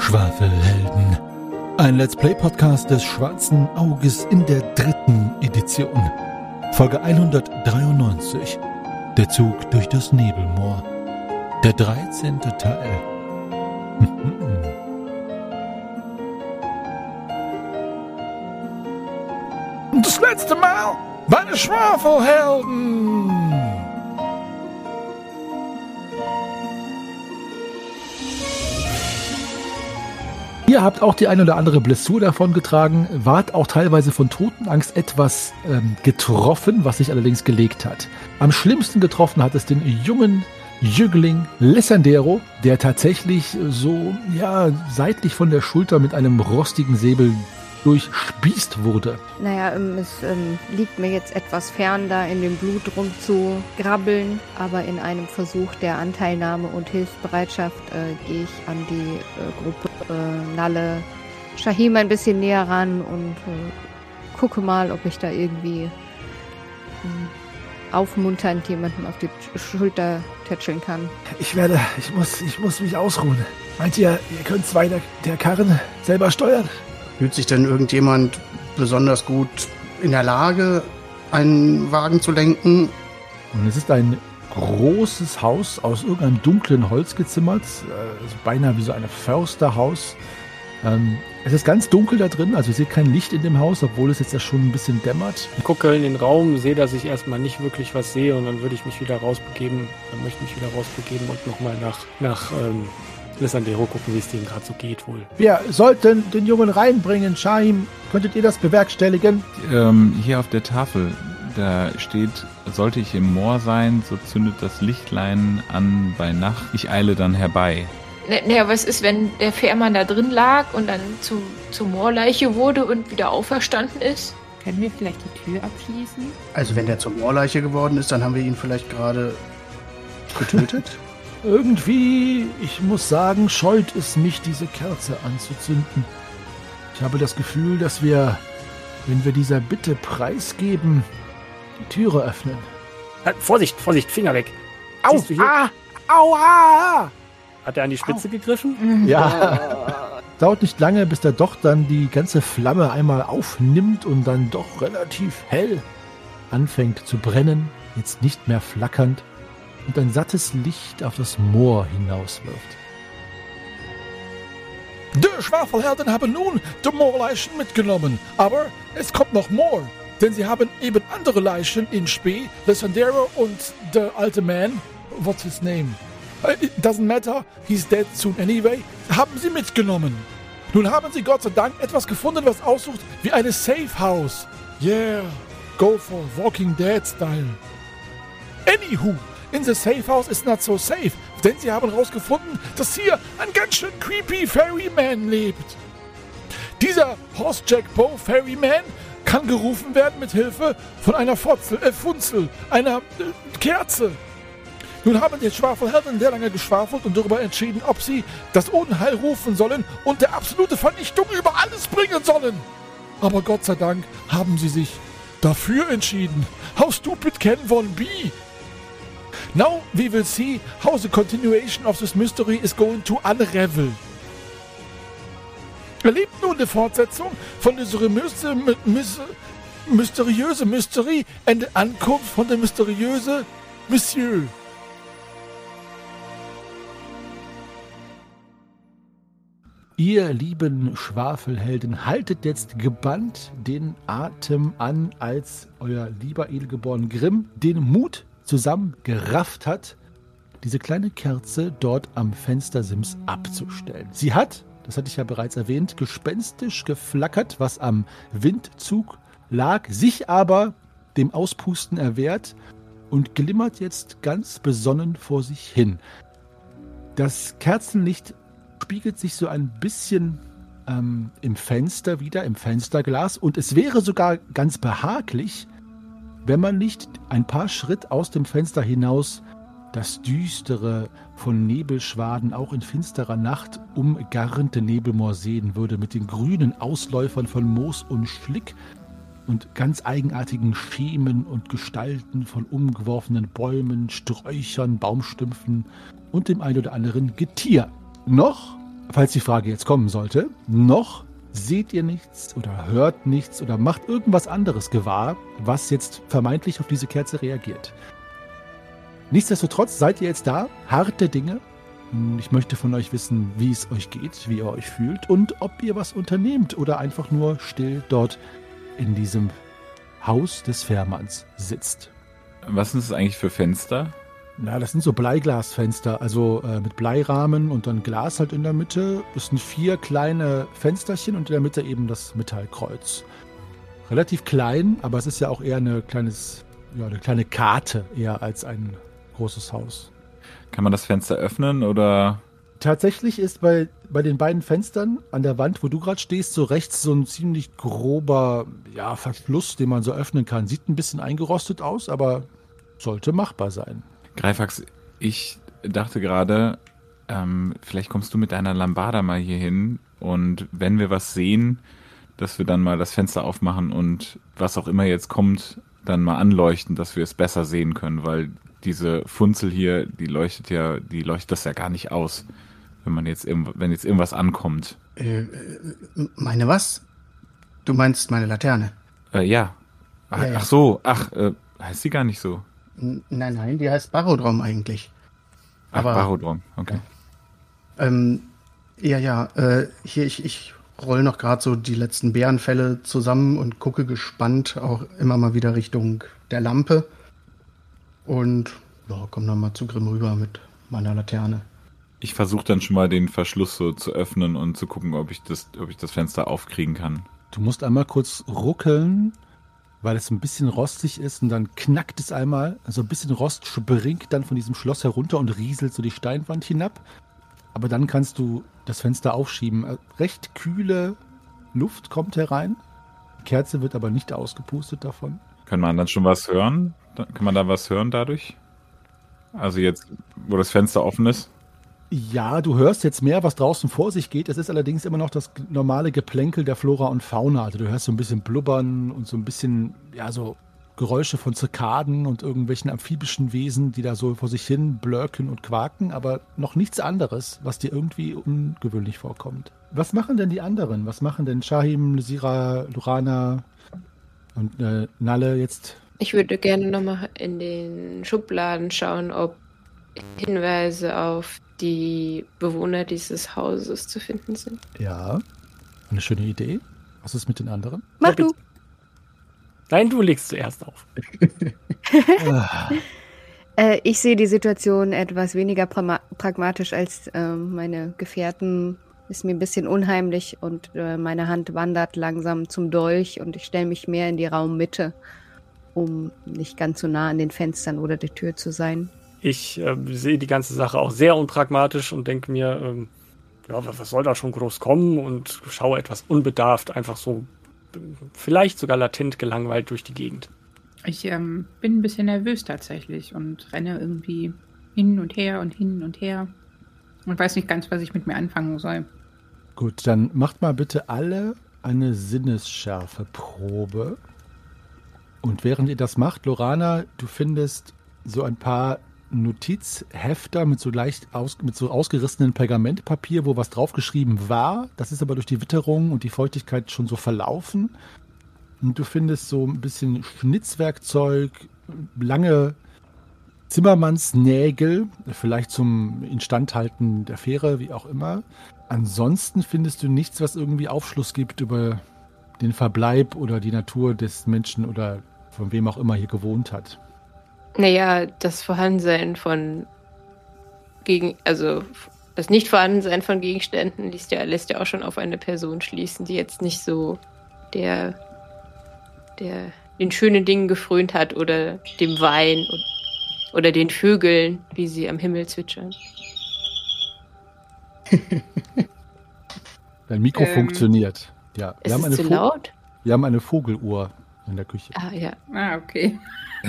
Schwafelhelden. Ein Let's Play-Podcast des Schwarzen Auges in der 3. Edition. Folge 193. Der Zug durch das Nebelmoor. Der 13. Teil. Das letzte Mal bei den Schwafelhelden. Ihr habt auch die ein oder andere Blessur davongetragen, wart auch teilweise von Totenangst etwas getroffen, was sich allerdings gelegt hat. Am schlimmsten getroffen hat es den jungen Jüngling Lissandero, der tatsächlich so seitlich von der Schulter mit einem rostigen Säbel durchspießt wurde. Naja, es liegt mir jetzt etwas fern, da in dem Blut rumzugrabbeln, aber in einem Versuch der Anteilnahme und Hilfsbereitschaft gehe ich an die Gruppe Nalle Shahim ein bisschen näher ran und gucke mal, ob ich da irgendwie aufmunternd jemandem auf die Schulter tätscheln kann. Ich muss mich ausruhen. Meint ihr könnt zwei der Karren selber steuern? Fühlt sich denn irgendjemand besonders gut in der Lage, einen Wagen zu lenken? Und es ist ein großes Haus aus irgendeinem dunklen Holz gezimmert, also beinahe wie so ein Försterhaus. Es ist ganz dunkel da drin, also ihr seht kein Licht in dem Haus, obwohl es jetzt ja schon ein bisschen dämmert. Ich gucke in den Raum, sehe, dass ich erstmal nicht wirklich was sehe und dann würde ich mich wieder rausbegeben, und nochmal nach Lissandero gucken, wie es denen gerade so geht wohl. Wir sollten den Jungen reinbringen. Shahim, könntet ihr das bewerkstelligen? Hier auf der Tafel, da steht, sollte ich im Moor sein, so zündet das Lichtlein an bei Nacht. Ich eile dann herbei. Naja, was ist, wenn der Fährmann da drin lag und dann zur Moorleiche wurde und wieder auferstanden ist? Können wir vielleicht die Tür abschließen? Also wenn der zur Moorleiche geworden ist, dann haben wir ihn vielleicht gerade getötet? Irgendwie, ich muss sagen, scheut es mich, diese Kerze anzuzünden. Ich habe das Gefühl, dass wir, wenn wir dieser Bitte preisgeben, die Türe öffnen. Vorsicht, Finger weg. Au! Aua! Hat er an die Spitze gegriffen? Ja. Dauert nicht lange, bis er doch dann die ganze Flamme einmal aufnimmt und dann doch relativ hell anfängt zu brennen, jetzt nicht mehr flackernd, und ein sattes Licht auf das Moor hinauswirft. Die Schwafelhelden haben nun die Moorleichen mitgenommen, aber es kommt noch more, denn sie haben eben andere Leichen in Spee, Lissandero und der alte Man, what's his name? It doesn't matter, he's dead soon anyway, haben sie mitgenommen. Nun haben sie Gott sei Dank etwas gefunden, was aussieht wie eine Safe House. Yeah, go for Walking Dead Style. Anywho, in the Safe House is not so safe, denn sie haben herausgefunden, dass hier ein ganz schön creepy Ferryman lebt. Dieser Horst Jack Poe Ferryman kann gerufen werden mit Hilfe von einer Funzel, einer Kerze. Nun haben die Schwafelhelden sehr lange geschwafelt und darüber entschieden, ob sie das Unheil rufen sollen und der absolute Vernichtung über alles bringen sollen. Aber Gott sei Dank haben sie sich dafür entschieden. How stupid can one be? Now we will see how the continuation of this mystery is going to unravel. Erlebt nun die Fortsetzung von dieser mysteriöse Mystery und die Ankunft von der mysteriöse Monsieur. Ihr lieben Schwafelhelden, haltet jetzt gebannt den Atem an, als euer lieber Edelgeboren Grimm den Mut zusammengerafft hat, diese kleine Kerze dort am Fenstersims abzustellen. Sie hat, das hatte ich ja bereits erwähnt, gespenstisch geflackert, was am Windzug lag, sich aber dem Auspusten erwehrt und glimmert jetzt ganz besonnen vor sich hin. Das Kerzenlicht spiegelt sich so ein bisschen im Fenster wieder, im Fensterglas, und es wäre sogar ganz behaglich, wenn man nicht ein paar Schritt aus dem Fenster hinaus das düstere, von Nebelschwaden auch in finsterer Nacht umgarnte Nebelmoor sehen würde, mit den grünen Ausläufern von Moos und Schlick und ganz eigenartigen Schemen und Gestalten von umgeworfenen Bäumen, Sträuchern, Baumstümpfen und dem ein oder anderen Getier. Noch falls die Frage jetzt kommen sollte, noch seht ihr nichts oder hört nichts oder macht irgendwas anderes gewahr, was jetzt vermeintlich auf diese Kerze reagiert. Nichtsdestotrotz seid ihr jetzt da, harte Dinge. Ich möchte von euch wissen, wie es euch geht, wie ihr euch fühlt und ob ihr was unternehmt oder einfach nur still dort in diesem Haus des Fährmanns sitzt. Was sind das eigentlich für Fenster? Na, das sind so Bleiglasfenster, also mit Bleirahmen und dann Glas halt in der Mitte. Das sind 4 kleine Fensterchen und in der Mitte eben das Metallkreuz. Relativ klein, aber es ist ja auch eher eine kleine Karte eher als ein großes Haus. Kann man das Fenster öffnen oder? Tatsächlich ist bei den beiden Fenstern an der Wand, wo du gerade stehst, so rechts so ein ziemlich grober Verschluss, den man so öffnen kann. Sieht ein bisschen eingerostet aus, aber sollte machbar sein. Greifax, ich dachte gerade, vielleicht kommst du mit deiner Lambada mal hier hin und wenn wir was sehen, dass wir dann mal das Fenster aufmachen und was auch immer jetzt kommt, dann mal anleuchten, dass wir es besser sehen können, weil diese Funzel hier, die leuchtet das ja gar nicht aus, wenn jetzt irgendwas ankommt. Meine was? Du meinst meine Laterne? Ja. Ach so, heißt die gar nicht so? Nein, die heißt Barodrom eigentlich. Aber Barodrom, okay. Hier, ich roll noch gerade so die letzten Bärenfälle zusammen und gucke gespannt auch immer mal wieder Richtung der Lampe. Und komm dann mal zu Grimm rüber mit meiner Laterne. Ich versuche dann schon mal den Verschluss so zu öffnen und zu gucken, ob ich das Fenster aufkriegen kann. Du musst einmal kurz ruckeln, weil es ein bisschen rostig ist und dann knackt es einmal. Also ein bisschen Rost springt dann von diesem Schloss herunter und rieselt so die Steinwand hinab. Aber dann kannst du das Fenster aufschieben. Recht kühle Luft kommt herein. Die Kerze wird aber nicht ausgepustet davon. Kann man dann schon was hören? Kann man da was hören dadurch? Also jetzt, wo das Fenster offen ist? Ja, du hörst jetzt mehr, was draußen vor sich geht. Es ist allerdings immer noch das normale Geplänkel der Flora und Fauna. Also du hörst so ein bisschen Blubbern und so ein bisschen, so Geräusche von Zikaden und irgendwelchen amphibischen Wesen, die da so vor sich hin blöken und quaken, aber noch nichts anderes, was dir irgendwie ungewöhnlich vorkommt. Was machen denn die anderen? Was machen denn Shahim, Lysira, Lorana und Nalle jetzt? Ich würde gerne nochmal in den Schubladen schauen, ob Hinweise auf die Bewohner dieses Hauses zu finden sind. Ja, eine schöne Idee. Was ist mit den anderen? Mach du. Nein, du legst zuerst auf. Ich sehe die Situation etwas weniger pragmatisch als meine Gefährten. Ist mir ein bisschen unheimlich und meine Hand wandert langsam zum Dolch und ich stelle mich mehr in die Raummitte, um nicht ganz so nah an den Fenstern oder der Tür zu sein. Ich sehe die ganze Sache auch sehr unpragmatisch und denke mir, was soll da schon groß kommen, und schaue etwas unbedarft, einfach so vielleicht sogar latent gelangweilt durch die Gegend. Ich bin ein bisschen nervös tatsächlich und renne irgendwie hin und her und weiß nicht ganz, was ich mit mir anfangen soll. Gut, dann macht mal bitte alle eine Sinnesschärfe-Probe. Und während ihr das macht, Lorana, du findest so ein paar Notizhefter mit so ausgerissenem Pergamentpapier, wo was draufgeschrieben war. Das ist aber durch die Witterung und die Feuchtigkeit schon so verlaufen. Und du findest so ein bisschen Schnitzwerkzeug, lange Zimmermannsnägel, vielleicht zum Instandhalten der Fähre, wie auch immer. Ansonsten findest du nichts, was irgendwie Aufschluss gibt über den Verbleib oder die Natur des Menschen oder von wem auch immer hier gewohnt hat. Naja, das Vorhandensein das Nicht-Vorhandensein von Gegenständen lässt ja auch schon auf eine Person schließen, die jetzt nicht so der den schönen Dingen gefrönt hat oder dem Wein oder den Vögeln, wie sie am Himmel zwitschern. Dein Mikro funktioniert. Ja, ist es zu laut? Wir haben eine Vogeluhr in der Küche. Ah, ja. Ah, okay.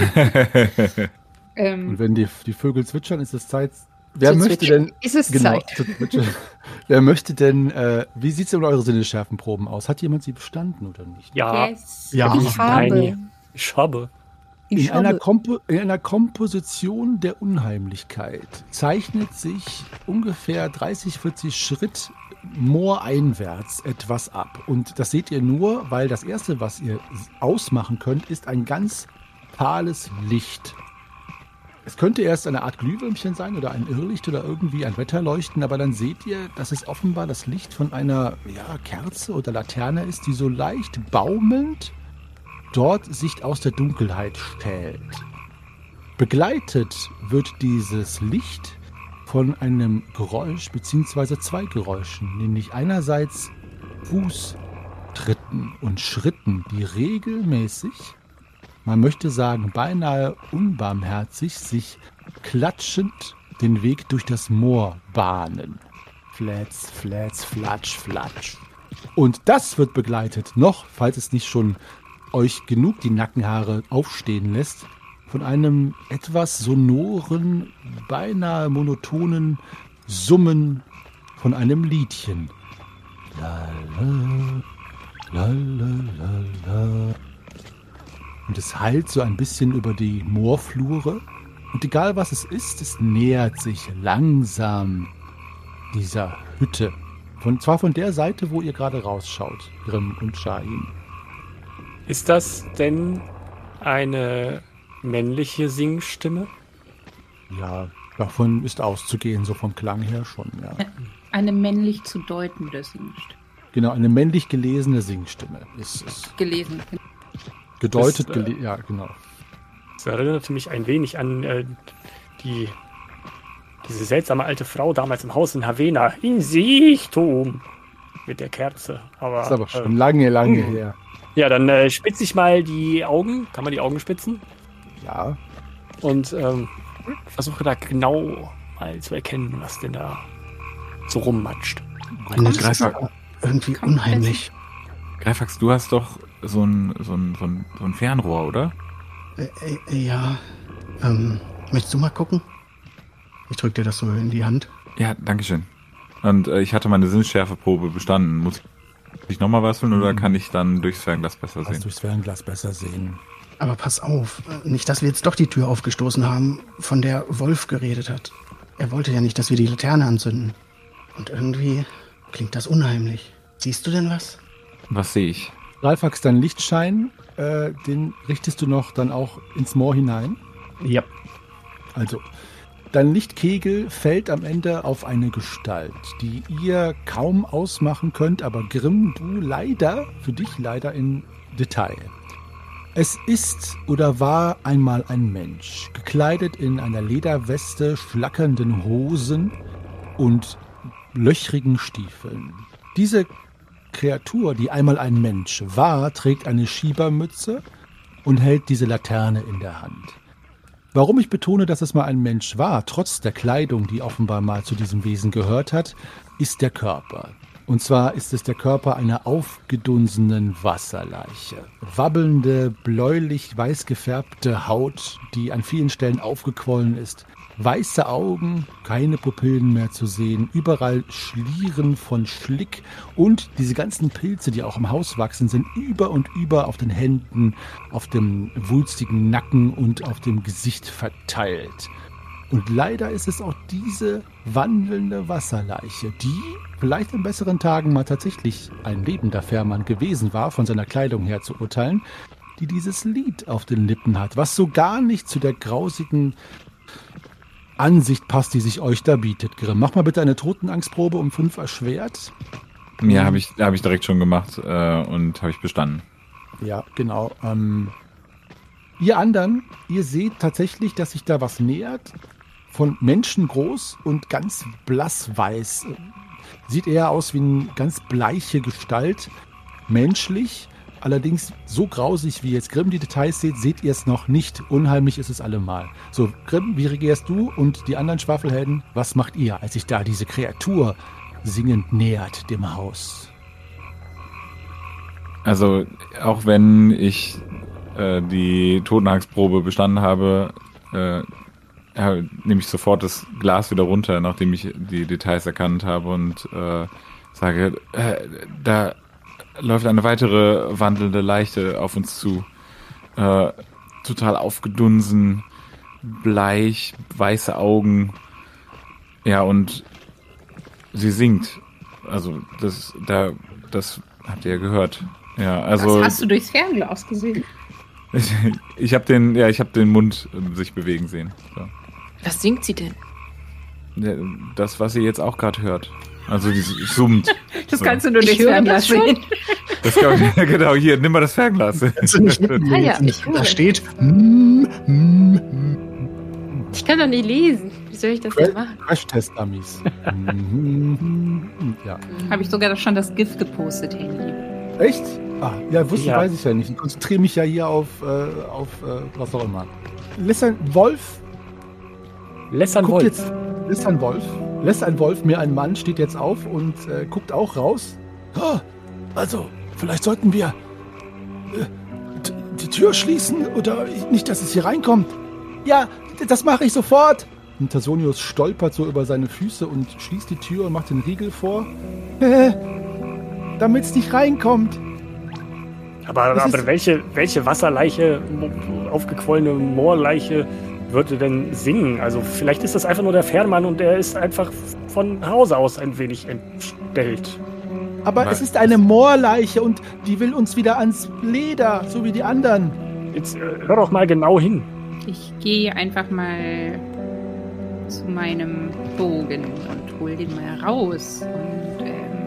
Und wenn die Vögel zwitschern, ist es Zeit. Wer möchte denn? Ist es Zeit? Wer möchte denn? Wie sieht es denn mit euren Sinnesschärfenproben aus? Hat jemand sie bestanden oder nicht? Ja. Yes. Ja. Ich habe. Ich habe. In einer Komposition der Unheimlichkeit zeichnet sich ungefähr 30, 40 Schritt mooreinwärts etwas ab. Und das seht ihr nur, weil das Erste, was ihr ausmachen könnt, ist ein ganz fahles Licht. Es könnte erst eine Art Glühwürmchen sein oder ein Irrlicht oder irgendwie ein Wetterleuchten, aber dann seht ihr, dass es offenbar das Licht von einer Kerze oder Laterne ist, die so leicht baumelnd dort sich aus der Dunkelheit stellt. Begleitet wird dieses Licht von einem Geräusch bzw. zwei Geräuschen, nämlich einerseits Fußtritten und Schritten, die regelmäßig, man möchte sagen beinahe unbarmherzig, sich klatschend den Weg durch das Moor bahnen. Flätz, flätz, flatsch, flatsch. Und das wird begleitet noch, falls es nicht schon euch genug die Nackenhaare aufstehen lässt, von einem etwas sonoren, beinahe monotonen Summen von einem Liedchen. La, la, la, la, la. Und es hallt so ein bisschen über die Moorflure. Und egal was es ist, es nähert sich langsam dieser Hütte. Zwar von der Seite, wo ihr gerade rausschaut, Grimm und Shahin. Ist das denn eine männliche Singstimme? Ja, davon ist auszugehen, so vom Klang her schon, ja. Eine männlich zu deutende Singstimme. Genau, eine männlich gelesene Singstimme ist es. Gelesen. Gedeutet, ja, genau. Das erinnert mich ein wenig an diese seltsame alte Frau damals im Haus in Havena. In Siechtum! Mit der Kerze. Das ist aber schon lange her. Ja, dann spitze ich mal die Augen. Kann man die Augen spitzen? Ja. Und versuche da genau mal zu erkennen, was denn da so rummatscht. Eine Greifax irgendwie unheimlich. Greifax, du hast doch so ein Fernrohr, oder? Ja. Möchtest du mal gucken? Ich drück dir das so in die Hand. Ja, dankeschön. Und ich hatte meine Sinnesschärfeprobe bestanden. Muss ich nochmal würfeln oder kann ich dann durchs Fernglas besser sehen? Durchs Fernglas besser sehen. Aber pass auf, nicht, dass wir jetzt doch die Tür aufgestoßen haben, von der Wolf geredet hat. Er wollte ja nicht, dass wir die Laterne anzünden. Und irgendwie klingt das unheimlich. Siehst du denn was? Was sehe ich? Greifax, dein Lichtschein, den richtest du noch dann auch ins Moor hinein? Ja. Also, dein Lichtkegel fällt am Ende auf eine Gestalt, die ihr kaum ausmachen könnt, aber Grimm, du für dich leider in Detail. Es ist oder war einmal ein Mensch, gekleidet in einer Lederweste, schlackernden Hosen und löchrigen Stiefeln. Diese Kreatur, die einmal ein Mensch war, trägt eine Schiebermütze und hält diese Laterne in der Hand. Warum ich betone, dass es mal ein Mensch war, trotz der Kleidung, die offenbar mal zu diesem Wesen gehört hat, ist der Körper. Und zwar ist es der Körper einer aufgedunsenen Wasserleiche. Wabbelnde, bläulich-weiß gefärbte Haut, die an vielen Stellen aufgequollen ist. Weiße Augen, keine Pupillen mehr zu sehen, überall Schlieren von Schlick und diese ganzen Pilze, die auch im Haus wachsen, sind über und über auf den Händen, auf dem wulstigen Nacken und auf dem Gesicht verteilt. Und leider ist es auch diese wandelnde Wasserleiche, die vielleicht in besseren Tagen mal tatsächlich ein lebender Fährmann gewesen war, von seiner Kleidung her zu urteilen, die dieses Lied auf den Lippen hat, was so gar nicht zu der grausigen Ansicht passt, die sich euch da bietet, Grimm. Mach mal bitte eine Totenangstprobe um 5 erschwert. Ja, habe ich direkt schon gemacht und habe ich bestanden. Ja, genau. Ihr anderen, ihr seht tatsächlich, dass sich da was nähert. Von Menschen groß und ganz blassweiß. Sieht eher aus wie eine ganz bleiche Gestalt. Menschlich. Allerdings so grausig, wie jetzt Grimm die Details seht ihr es noch nicht. Unheimlich ist es allemal. So, Grimm, wie reagierst du und die anderen Schwafelhelden? Was macht ihr, als sich da diese Kreatur singend nähert dem Haus? Also, auch wenn ich die Totenangstprobe bestanden habe, nehme ich sofort das Glas wieder runter, nachdem ich die Details erkannt habe und sage, da läuft eine weitere wandelnde Leiche auf uns zu. total aufgedunsen, bleich, weiße Augen. Ja, und sie singt. Also das habt ihr ja gehört. Ja, also Was hast du durchs Fernglas gesehen? ich habe den Mund sich bewegen sehen. So. Was singt sie denn? Ja, das, was ihr jetzt auch gerade hört. Also die summt. Das kannst du nur durchs höre Fernglas das schon. sehen. Das kann ich, genau, hier, nimm mal das Fernglas. Kannst du nicht mitlesen. Ah ja, ich höre. Da steht. Ich kann doch nicht lesen. Wie soll ich das denn machen? Crash-Test-Dummies. Ja. Habe ich sogar schon das GIF gepostet, Handy. Echt? Ah, ja, Ja. weiß ich ja nicht. Ich konzentriere mich ja hier auf was auch immer. Lässt ein Wolf mir ein Mann, steht jetzt auf und guckt auch raus. Ah, also, vielleicht sollten wir die Tür schließen oder nicht, dass es hier reinkommt. Ja, das mache ich sofort. Und Tasonius stolpert so über seine Füße und schließt die Tür und macht den Riegel vor. Damit es nicht reinkommt. Aber ist- welche Wasserleiche, aufgequollene Moorleiche würde denn singen? Also vielleicht ist das einfach nur der Fährmann und der ist einfach von Hause aus ein wenig entstellt. Aber Nein. es ist eine Moorleiche und die will uns wieder ans Leder, so wie die anderen. Jetzt hör doch mal genau hin. Ich gehe einfach mal zu meinem Bogen und hol den mal raus. Und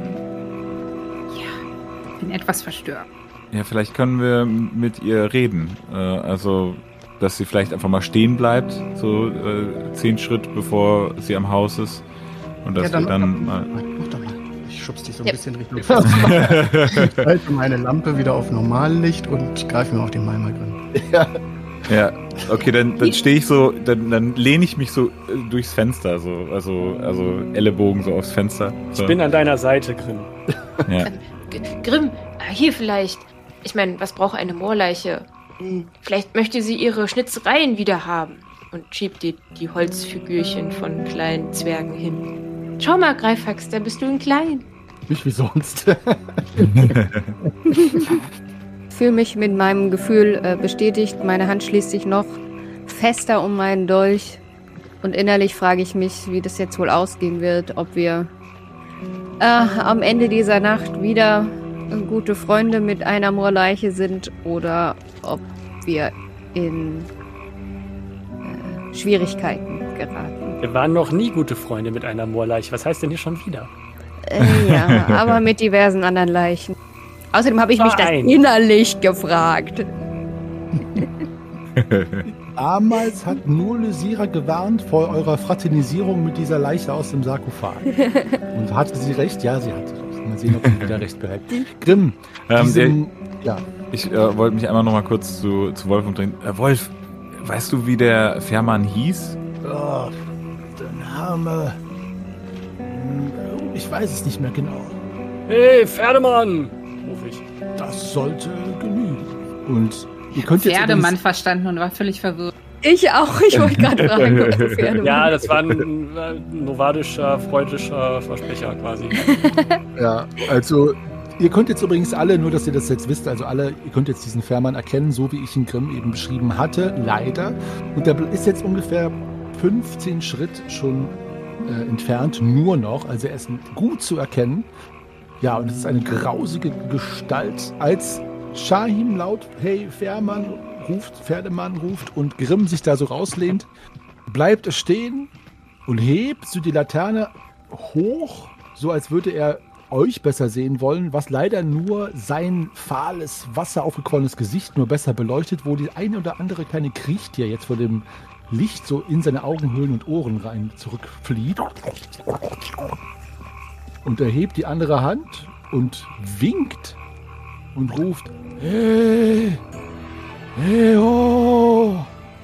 bin etwas verstört. Ja, vielleicht können wir mit ihr reden. Also, dass sie vielleicht einfach mal stehen bleibt, so 10 Schritt bevor sie am Haus ist. Und dass wir dann mal... Mach doch mal. Ich schubst dich so ein Ja. bisschen Richtung. Ich halte meine Lampe wieder auf Normallicht und greife mir auf den Malmagrin. Ja, okay, dann stehe ich so, dann lehne ich mich so durchs Fenster, so, also Ellenbogen so aufs Fenster. So. Ich bin an deiner Seite, Grimm. Ja. Grimm, hier vielleicht. Ich meine, was braucht eine Moorleiche? Vielleicht möchte sie ihre Schnitzereien wieder haben. Und schiebt die Holzfigürchen von kleinen Zwergen hin. Schau mal, Greifax, da bist du ein Klein. Nicht wie sonst. Fühle mich mit meinem Gefühl bestätigt. Meine Hand schließt sich noch fester um meinen Dolch. Und innerlich frage ich mich, wie das jetzt wohl ausgehen wird. Ob wir am Ende dieser Nacht wieder gute Freunde mit einer Moorleiche sind oder ob wir in Schwierigkeiten geraten. Wir waren noch nie gute Freunde mit einer Moorleiche. Was heißt denn hier schon wieder? Ja, aber mit diversen anderen Leichen. Außerdem habe ich mich das Nein. innerlich gefragt. Damals hat nur Lysira gewarnt vor eurer Fraternisierung mit dieser Leiche aus dem Sarkophag. Und hatte sie recht? Ja, sie hatte recht. Mal sehen, ob sie wieder recht behält. Grimm, ja. Ich wollte mich einmal noch mal kurz zu Wolf umdrehen. Wolf, weißt du, wie der Fährmann hieß? Oh, der Name. Ich weiß es nicht mehr genau. Hey, Pferdemann! Ruf ich. Das sollte genügen. Und ihr könnt jetzt Pferdemann verstanden und war völlig verwirrt. Ich auch. Ich wollte gerade fragen, ob du Pferde Ja, das war ein novadischer, freudischer Versprecher quasi. Ja, also ihr könnt jetzt übrigens alle, nur dass ihr das jetzt wisst, also alle, ihr könnt jetzt diesen Fährmann erkennen, so wie ich ihn Grimm eben beschrieben hatte, leider. Und der ist jetzt ungefähr 15 Schritt schon entfernt, nur noch, also er ist gut zu erkennen. Ja, und es ist eine grausige Gestalt, als Shahim laut, hey, Pferdemann ruft und Grimm sich da so rauslehnt, bleibt er stehen und hebt so die Laterne hoch, so als würde er euch besser sehen wollen, was leider nur sein fahles, wasseraufgequollenes Gesicht nur besser beleuchtet, wo die eine oder andere kleine Kriechtier jetzt vor dem Licht so in seine Augenhöhlen und Ohren rein zurückflieht. Und er hebt die andere Hand und winkt und ruft, hey, hey, oh,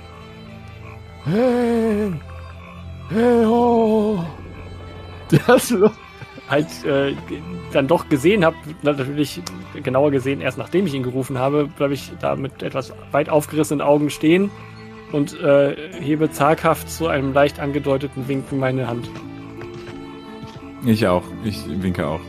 hey, hey, oh. Das Halt dann doch gesehen habe, natürlich genauer gesehen, erst nachdem ich ihn gerufen habe, bleibe ich da mit etwas weit aufgerissenen Augen stehen und hebe zaghaft zu einem leicht angedeuteten Winken meine Hand. Ich auch. Ich winke auch.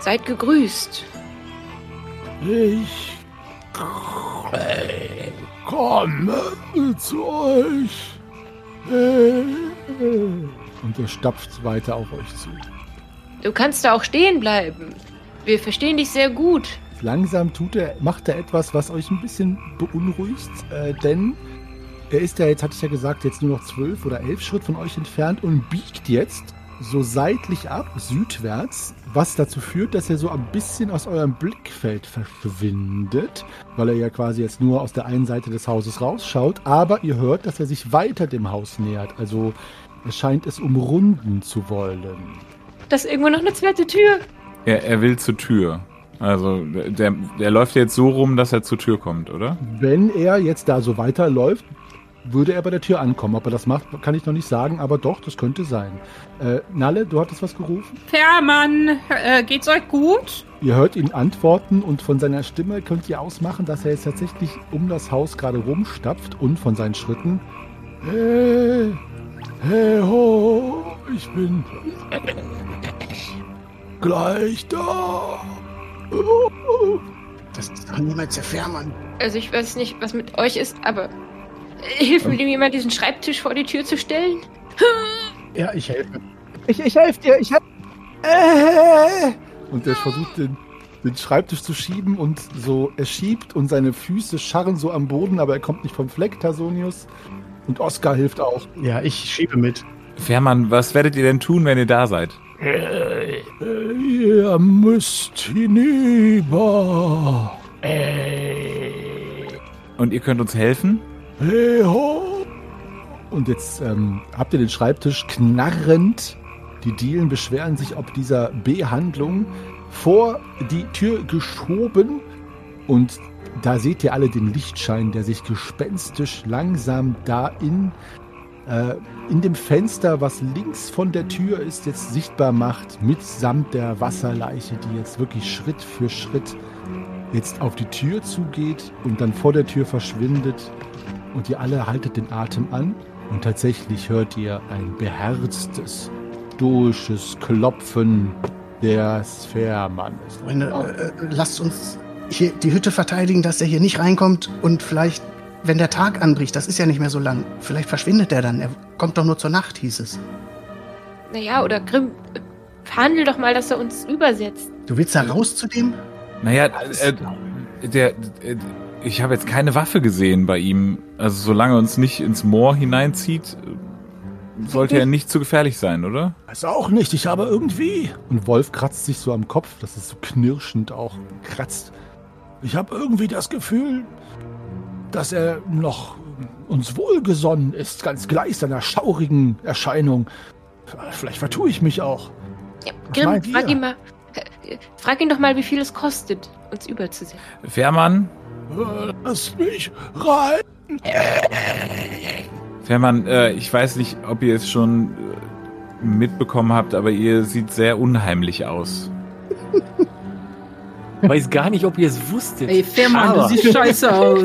Seid gegrüßt. Ich komme zu euch. Und er stapft weiter auf euch zu. Du kannst da auch stehen bleiben. Wir verstehen dich sehr gut. Langsam macht er etwas, was euch ein bisschen beunruhigt, denn er ist ja jetzt, hatte ich ja gesagt, jetzt nur noch 12 oder 11 Schritt von euch entfernt und biegt jetzt so seitlich ab, südwärts, was dazu führt, dass er so ein bisschen aus eurem Blickfeld verschwindet, weil er ja quasi jetzt nur aus der einen Seite des Hauses rausschaut, aber ihr hört, dass er sich weiter dem Haus nähert, also er scheint es umrunden zu wollen. Da ist irgendwo noch eine zweite Tür. Er will zur Tür. Also der läuft jetzt so rum, dass er zur Tür kommt, oder? Wenn er jetzt da so weiterläuft, würde er bei der Tür ankommen. Ob er das macht, kann ich noch nicht sagen, aber doch, das könnte sein. Nalle, du hattest was gerufen? Fährmann, geht's euch gut? Ihr hört ihn antworten und von seiner Stimme könnt ihr ausmachen, dass er jetzt tatsächlich um das Haus gerade rumstapft und von seinen Schritten. Hey ho, ich bin gleich da. Das ist doch niemals der Fährmann. Also ich weiß nicht, was mit euch ist, aber hilft mir jemand, diesen Schreibtisch vor die Tür zu stellen? Ja, ich helfe. Ich helfe dir, Und er versucht den Schreibtisch zu schieben und so, er schiebt und seine Füße scharren so am Boden, aber er kommt nicht vom Fleck, Tasonius. Und Oskar hilft auch. Ja, ich schiebe mit. Fährmann, was werdet ihr denn tun, wenn ihr da seid? Ihr müsst hinüber. Und ihr könnt uns helfen? Hey ho. Und jetzt habt ihr den Schreibtisch knarrend. Die Dielen beschweren sich ob dieser Behandlung vor die Tür geschoben. Und da seht ihr alle den Lichtschein, der sich gespenstisch langsam da in dem Fenster, was links von der Tür ist, jetzt sichtbar macht, mitsamt der Wasserleiche, die jetzt wirklich Schritt für Schritt jetzt auf die Tür zugeht und dann vor der Tür verschwindet. Und ihr alle haltet den Atem an und tatsächlich hört ihr ein beherztes, stoisches Klopfen des Fährmannes. Freunde, lasst uns hier die Hütte verteidigen, dass er hier nicht reinkommt und vielleicht, wenn der Tag anbricht, das ist ja nicht mehr so lang, vielleicht verschwindet er dann. Er kommt doch nur zur Nacht, hieß es. Naja, oder Grimm, verhandel doch mal, dass er uns übersetzt. Du willst da raus zu dem? Naja, ich habe jetzt keine Waffe gesehen bei ihm. Also solange er uns nicht ins Moor hineinzieht, sollte er nicht zu gefährlich sein, oder? Weiß auch nicht, ich habe irgendwie... Und Wolf kratzt sich so am Kopf, das ist so knirschend auch kratzt. Ich habe irgendwie das Gefühl, dass er noch uns wohlgesonnen ist, ganz gleich seiner schaurigen Erscheinung. Vielleicht vertue ich mich auch. Ja, Grimm, frag ihn doch mal, wie viel es kostet, uns überzusetzen. Fährmann? Lass mich rein. Fährmann, ich weiß nicht, ob ihr es schon mitbekommen habt, aber ihr seht sehr unheimlich aus. Weiß gar nicht, ob ihr es wusstet. Ey, Fährmann, du siehst scheiße aus.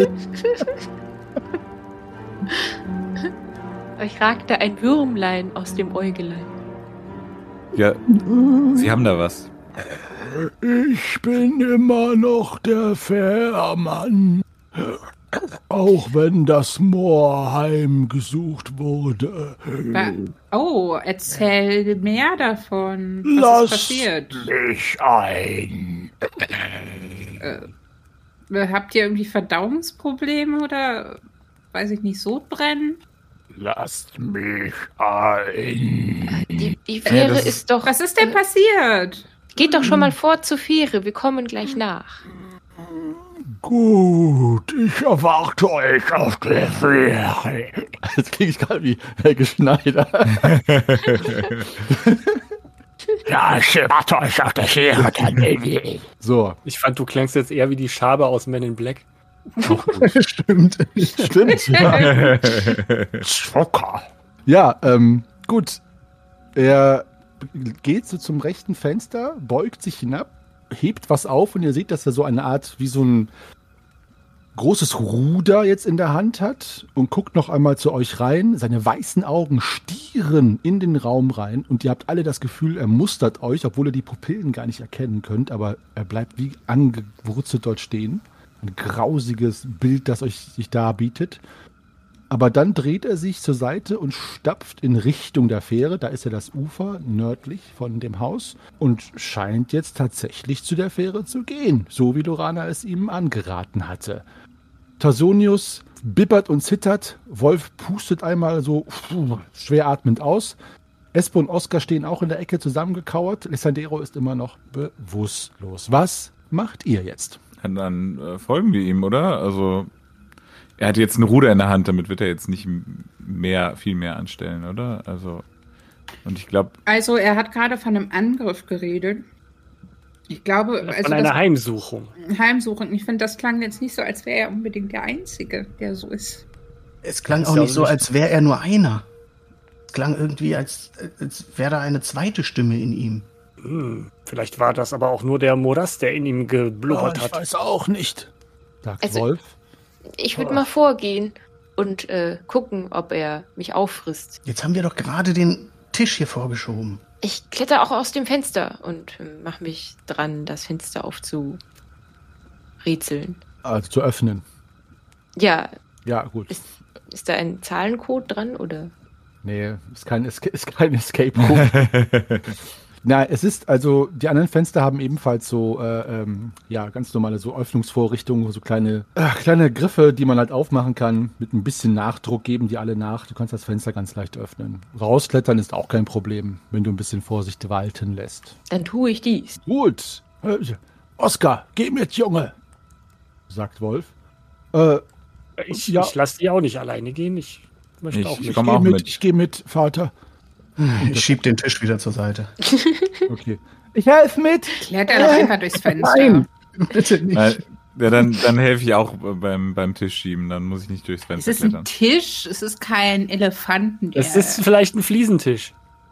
Euch ragte ein Würmlein aus dem Äugelein. Ja, Sie haben da was. Ich bin immer noch der Fährmann. Auch wenn das Moor heimgesucht wurde. Oh, erzähl mehr davon. Was Lass ist passiert? mich ein. Habt ihr irgendwie Verdauungsprobleme oder, weiß ich nicht, Sodbrennen? Lasst mich ein. Die Fähre ist doch... Was ist denn passiert? Geht doch schon mal vor zur Fähre, wir kommen gleich nach. Gut, ich erwarte euch auf der Fähre. Jetzt kriege ich gerade wie Helge Schneider. Ja, ich erwarte euch auf der Fähre, dann Baby. So. Ich fand, du klangst jetzt eher wie die Schabe aus Men in Black. Stimmt. Stimmt, ja. Schocker. Ja, gut. Er geht so zum rechten Fenster, beugt sich hinab, hebt was auf und ihr seht, dass er so eine Art, wie so ein großes Ruder jetzt in der Hand hat und guckt noch einmal zu euch rein. Seine weißen Augen stieren in den Raum rein und ihr habt alle das Gefühl, er mustert euch, obwohl ihr die Pupillen gar nicht erkennen könnt, aber er bleibt wie angewurzelt dort stehen. Ein grausiges Bild, das euch sich da bietet. Aber dann dreht er sich zur Seite und stapft in Richtung der Fähre. Da ist ja das Ufer nördlich von dem Haus und scheint jetzt tatsächlich zu der Fähre zu gehen, so wie Lorana es ihm angeraten hatte. Tasonius bibbert und zittert. Wolf pustet einmal so schwer atmend aus. Espo und Oskar stehen auch in der Ecke zusammengekauert. Lissandero ist immer noch bewusstlos. Was macht ihr jetzt? Dann folgen wir ihm, oder? Also er hat jetzt ein Ruder in der Hand, damit wird er jetzt nicht viel mehr anstellen, oder? Also, und ich glaube. Also er hat gerade von einem Angriff geredet. Ich glaube, von einer Heimsuchung. Heimsuchung. Ich finde, das klang jetzt nicht so, als wäre er unbedingt der Einzige, der so ist. Es klang auch nicht so, als wäre er nur einer. Es klang irgendwie, als wäre da eine zweite Stimme in ihm. Vielleicht war das aber auch nur der Morast, der in ihm geblubbert hat. Ich weiß auch nicht, sagt Wolf. Ich würde mal vorgehen und gucken, ob er mich auffrisst. Jetzt haben wir doch gerade den Tisch hier vorgeschoben. Ich kletter auch aus dem Fenster und mache mich dran, das Fenster aufzurätseln. Also zu öffnen. Ja. Ja, gut. Ist da ein Zahlencode dran, oder? Nee, ist kein Escape-Code. Na, es ist, also, die anderen Fenster haben ebenfalls so, ganz normale so Öffnungsvorrichtungen, so kleine Griffe, die man halt aufmachen kann. Mit ein bisschen Nachdruck geben die alle nach. Du kannst das Fenster ganz leicht öffnen. Rausklettern ist auch kein Problem, wenn du ein bisschen Vorsicht walten lässt. Dann tue ich dies. Gut. Oskar, geh mit, Junge, sagt Wolf. Ich lasse die auch nicht alleine gehen. Ich möchte auch nicht. Ich gehe mit, Vater. Ich schieb den Tisch wieder zur Seite. Okay. Ich helfe mit. Kletter doch einfach durchs Fenster. Nein, bitte nicht. Ja, dann helfe ich auch beim Tisch schieben. Dann muss ich nicht durchs Fenster klettern. klettern. Es ist ein Tisch, es ist kein Elefanten. Es ist vielleicht ein Fliesentisch.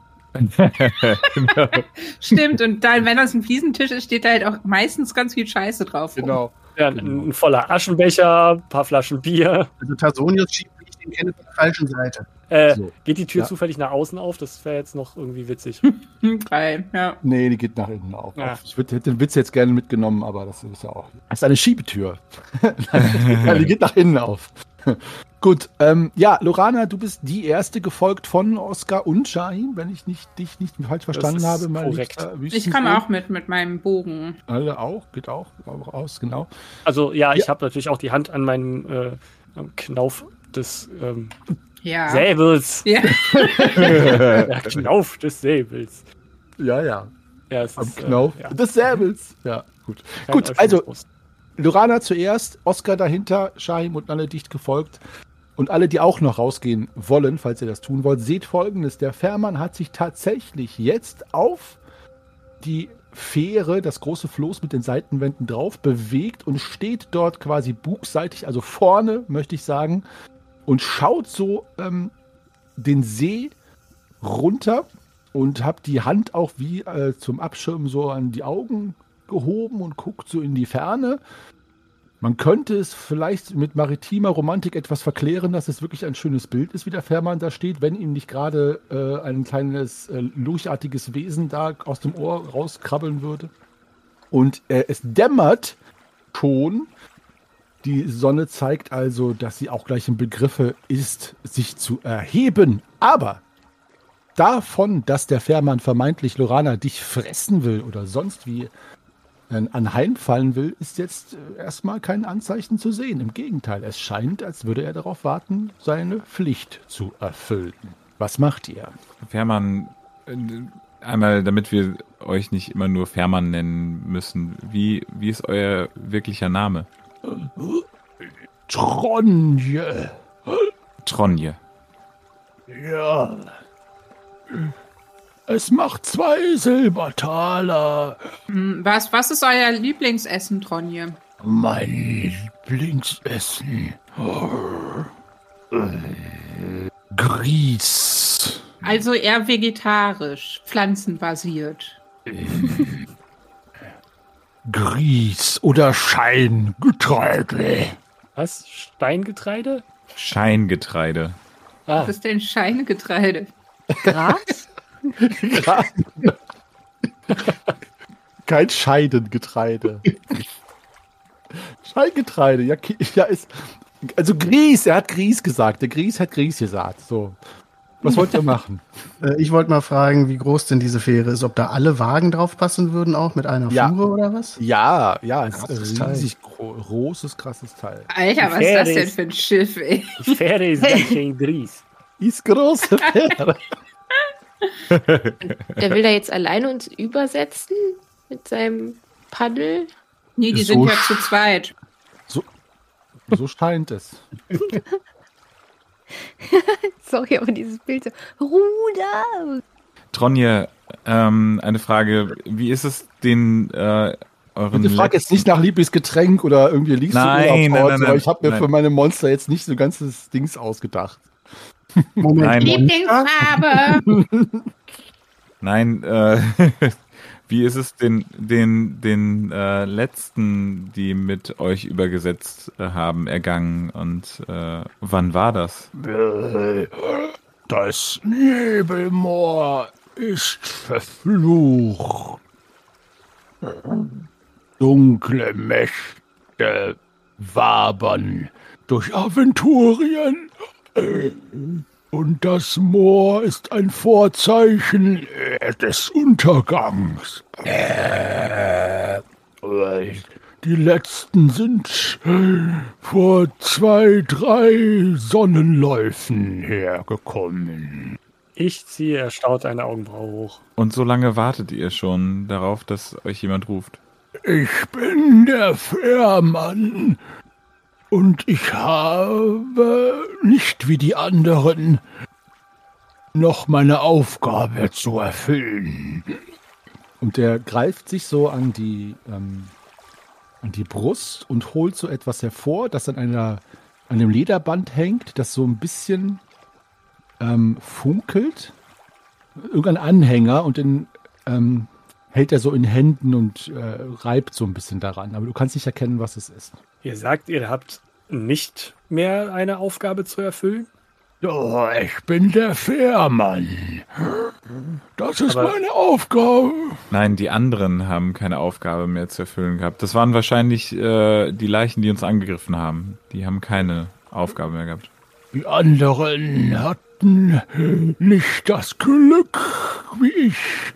Genau. Stimmt, und dann, wenn das ein Fliesentisch ist, steht da halt auch meistens ganz viel Scheiße drauf. Genau. Ja, ein voller Aschenbecher, ein paar Flaschen Bier. Also Tasonius schiebt mich den Kenne von der falschen Seite. Geht die Tür zufällig nach außen auf? Das wäre jetzt noch irgendwie witzig. Geil, ja. Nee, die geht nach innen auf. Ja. Ich hätte den Witz jetzt gerne mitgenommen, aber das ist ja auch. Das ist eine Schiebetür. Die geht nach innen auf. Gut, Lorana, du bist die Erste, gefolgt von Oskar und Shahin, wenn ich dich nicht falsch verstanden habe. Korrekt. Ich komme auch mit meinem Bogen. Alle auch? Geht auch aus, genau. Also ich habe natürlich auch die Hand an meinem am Knauf des Säbels. Ja. Der Knauf des Säbels. Ja, es am ist, Knauf des Säbels. Ja, gut. Gut, also Lorana zuerst, Oskar dahinter, Shahin und alle dicht gefolgt. Und alle, die auch noch rausgehen wollen, falls ihr das tun wollt, seht Folgendes. Der Fährmann hat sich tatsächlich jetzt auf die Fähre, das große Floß mit den Seitenwänden drauf, bewegt und steht dort quasi bugseitig, also vorne, möchte ich sagen, und schaut so den See runter und habt die Hand auch wie zum Abschirmen so an die Augen gehoben und guckt so in die Ferne. Man könnte es vielleicht mit maritimer Romantik etwas verklären, dass es wirklich ein schönes Bild ist, wie der Fährmann da steht, wenn ihm nicht gerade ein kleines lurchartiges Wesen da aus dem Ohr rauskrabbeln würde. Und es dämmert schon. Die Sonne zeigt also, dass sie auch gleich im Begriffe ist, sich zu erheben. Aber davon, dass der Fährmann vermeintlich Lorana dich fressen will oder sonst wie anheimfallen will, ist jetzt erstmal kein Anzeichen zu sehen. Im Gegenteil, es scheint, als würde er darauf warten, seine Pflicht zu erfüllen. Was macht ihr? Fährmann, einmal, damit wir euch nicht immer nur Fährmann nennen müssen, wie ist euer wirklicher Name? Tronje. Tronje. Ja. Es macht 2 Silbertaler. Was ist euer Lieblingsessen, Tronje? Mein Lieblingsessen. Grieß. Also eher vegetarisch, pflanzenbasiert. Grieß oder Scheingetreide. Was? Steingetreide? Scheingetreide. Was ist denn Scheingetreide? Gras? Kein Scheidengetreide. Scheingetreide, ja, ist. Also Grieß, er hat Grieß gesagt. Der Grieß hat Grieß gesagt. So. Was wollt ihr machen? Ich wollte mal fragen, wie groß denn diese Fähre ist. Ob da alle Wagen drauf passen würden, auch mit einer Ja. Fuhre oder was? Ja, es ist Krasses ein riesig großes, krasses Teil. Alter, was ist das denn für ein Schiff, ey? Die Fähre ist ganz schön dries. Ist große Fähre. Der will da jetzt alleine uns übersetzen mit seinem Paddel. Nee, die Ist sind so ja zu zweit. So scheint es. Sorry, aber dieses Bild so. Ruder! Tronje, eine Frage. Wie ist es den euren... Bitte frag jetzt nicht nach Lieblingsgetränk oder irgendwie liegst Nein, aber ich habe mir nein. für meine Monster jetzt nicht so ganzes Dings ausgedacht. Moment, Nein. Lieblingsfarbe! Nein, wie ist es den letzten, die mit euch übergesetzt haben, ergangen und wann war das? Das Nebelmoor ist verflucht. Dunkle Mächte wabern durch Aventurien. Und das Moor ist ein Vorzeichen des Untergangs. Die letzten sind vor 2, 3 Sonnenläufen hergekommen. Ich ziehe erstaunt eine Augenbraue hoch. Und so lange wartet ihr schon darauf, dass euch jemand ruft? Ich bin der Fährmann und ich habe nicht wie die anderen noch meine Aufgabe zu erfüllen. Und der greift sich so an die Brust und holt so etwas hervor, das an einem Lederband hängt, das so ein bisschen funkelt. Irgendein Anhänger und den hält er so in Händen und reibt so ein bisschen daran. Aber du kannst nicht erkennen, was es ist. Ihr sagt, ihr habt nicht mehr eine Aufgabe zu erfüllen? Ja, ich bin der Fährmann. Das ist Aber- meine Aufgabe. Nein, die anderen haben keine Aufgabe mehr zu erfüllen gehabt. Das waren wahrscheinlich die Leichen, die uns angegriffen haben. Die haben keine Aufgabe mehr gehabt. Die anderen hatten nicht das Glück wie ich.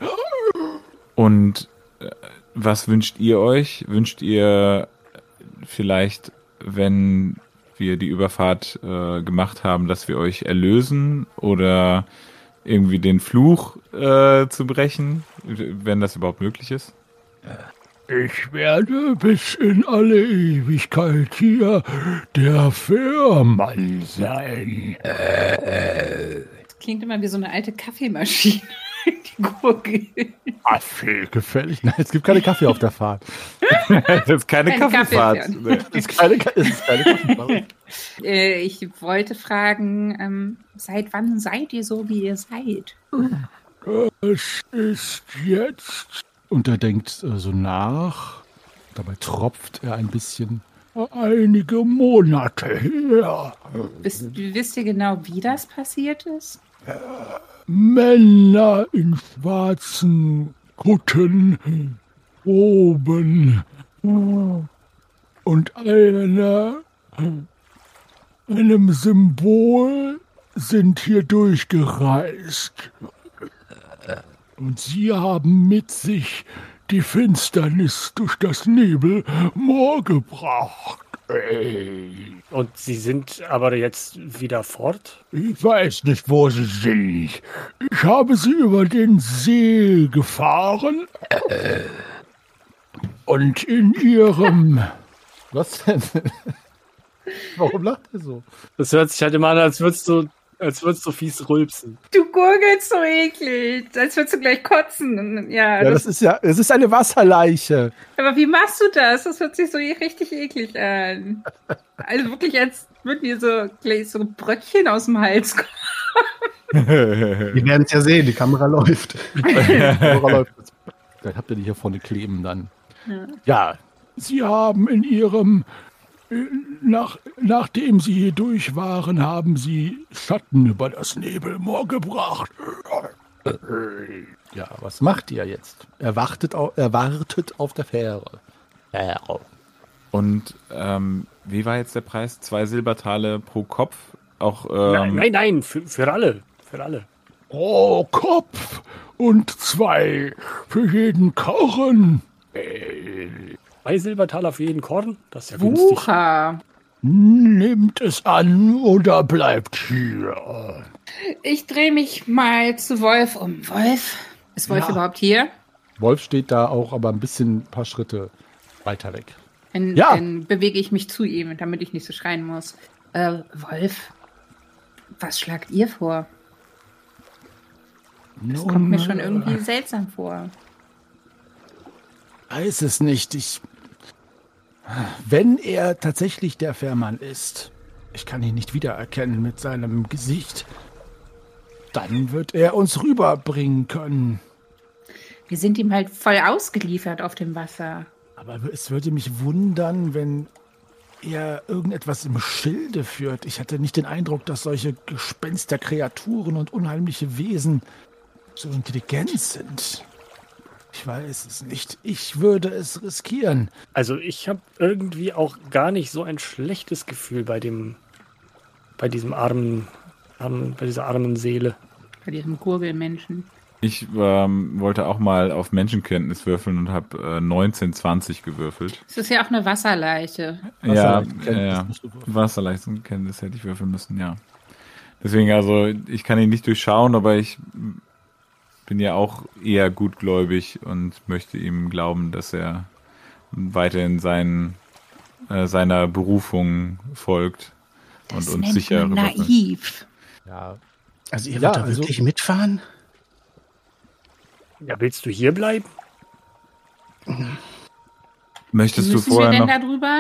Und was wünscht ihr euch? Wünscht ihr vielleicht, wenn wir die Überfahrt gemacht haben, dass wir euch erlösen oder irgendwie den Fluch zu brechen, wenn das überhaupt möglich ist? Ich werde bis in alle Ewigkeit hier der Fährmann sein. Das klingt immer wie so eine alte Kaffeemaschine. Die Gurgel. Kaffee, gefällig. Nein, es gibt keine Kaffee auf der Fahrt. Das ist keine Keine Kaffeefahrt. Kaffeefahrt. Es ist keine Kaffeefahrt. Ich wollte fragen, seit wann seid ihr so, wie ihr seid? Es ist jetzt Und er denkt so nach. Dabei tropft er ein bisschen. einige Monate her. Wisst ihr genau, wie das passiert ist? Männer in schwarzen Kutten oben und einem Symbol sind hier durchgereist. Und sie haben mit sich die Finsternis durch das Nebelmoor gebracht. Und sie sind aber jetzt wieder fort? Ich weiß nicht, wo sie sind. Ich habe sie über den See gefahren und in ihrem... Was denn? Warum lacht er so? Das hört sich halt immer an, als würdest du fies rülpsen. Du gurgelst so eklig, als würdest du gleich kotzen. Ja, Ja, es ist eine Wasserleiche. aber wie machst du das? Das hört sich so richtig eklig an. Also wirklich, als würden dir so gleich so Bröckchen aus dem Hals kommen. Wir werden es ja sehen, die Kamera läuft. Dann habt ihr die hier vorne kleben dann. Ja, sie haben in ihrem Nachdem Sie hier durch waren, haben Sie Schatten über das Nebelmoor gebracht. Ja, was macht ihr jetzt? Er wartet auf der Fähre. Und wie war jetzt der Preis? 2 Silbertaler pro Kopf? Auch, Nein, für alle. Für alle. Pro Kopf und 2 für jeden Korn. 2 Silbertaler für jeden Korn? Das ist ja günstig. Wucher. Nehmt es an oder bleibt hier. Ich drehe mich mal zu Wolf um. Wolf? Ist Wolf überhaupt hier? Wolf steht da auch, aber ein paar Schritte weiter weg. Dann bewege ich mich zu ihm, damit ich nicht so schreien muss. Wolf, was schlagt ihr vor? Das kommt mir schon irgendwie seltsam vor. Weiß es nicht. Wenn er tatsächlich der Fährmann ist, ich kann ihn nicht wiedererkennen mit seinem Gesicht, dann wird er uns rüberbringen können. Wir sind ihm halt voll ausgeliefert auf dem Wasser. Aber es würde mich wundern, wenn er irgendetwas im Schilde führt. Ich hatte nicht den Eindruck, dass solche Gespensterkreaturen und unheimliche Wesen so intelligent sind. Ich weiß es nicht. Ich würde es riskieren. Also ich habe irgendwie auch gar nicht so ein schlechtes Gefühl bei dieser armen Seele. Bei diesem Gurgelmenschen. Ich wollte auch mal auf Menschenkenntnis würfeln und habe 1920 gewürfelt. Es ist ja auch eine Wasserleiche. Wasserleichenkenntnis hätte ich würfeln müssen, ja. Deswegen, also, ich kann ihn nicht durchschauen, aber ich bin ja auch eher gutgläubig und möchte ihm glauben, dass er weiterhin seiner Berufung folgt und uns sicher rüberbringt. Naiv. Ja. Also ihr wollt da wirklich mitfahren? Ja, willst du hier bleiben? Möchtest du Müssen vorher wir denn noch... da drüber?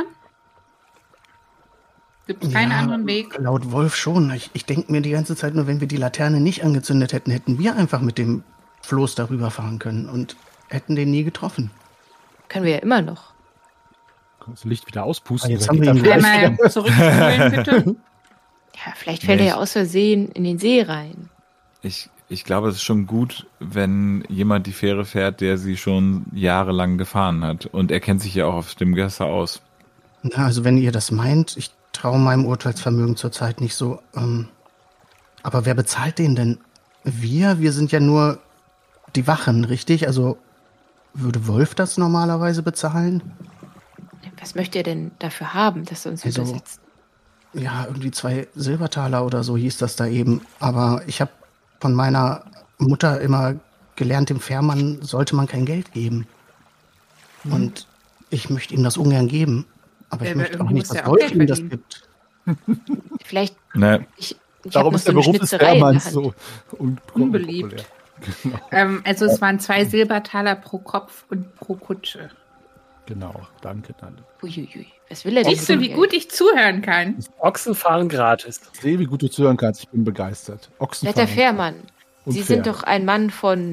Gibt es keinen anderen Weg? Laut Wolf schon. Ich denke mir die ganze Zeit nur, wenn wir die Laterne nicht angezündet hätten, hätten wir einfach mit dem Floß darüber fahren können und hätten den nie getroffen. Können wir ja immer noch. Das Licht wieder auspusten. Jetzt haben wir ihn Einmal zurückspulen, bitte. Ja, vielleicht fällt er ja aus Versehen in den See rein. Ich glaube, es ist schon gut, wenn jemand die Fähre fährt, der sie schon jahrelang gefahren hat. Und er kennt sich ja auch auf dem Gewässer aus. Na, also wenn ihr das meint, ich traue meinem Urteilsvermögen zurzeit nicht so. Aber wer bezahlt den denn? Wir sind ja nur die Wachen, richtig? Also würde Wolf das normalerweise bezahlen? Was möchte er denn dafür haben, dass er uns übersetzt? Ja, irgendwie 2 Silbertaler oder so hieß das da eben. Aber ich habe von meiner Mutter immer gelernt, dem Fährmann sollte man kein Geld geben. Und ich möchte ihm das ungern geben. Aber ich möchte auch nicht, dass Wolf ihm das gibt. Vielleicht. Nee. Ich Darum ist der Beruf des Fährmanns so unbeliebt. Genau. Also es waren 2 Silbertaler pro Kopf und pro Kutsche. Genau, danke. Uiuiui, was will er denn? Siehst du, wie gut ich zuhören kann? Ochsen fahren gratis. Ich sehe, wie gut du zuhören kannst. Ich bin begeistert. Ochsen Werter Fährmann, und Sie fair. sind doch ein Mann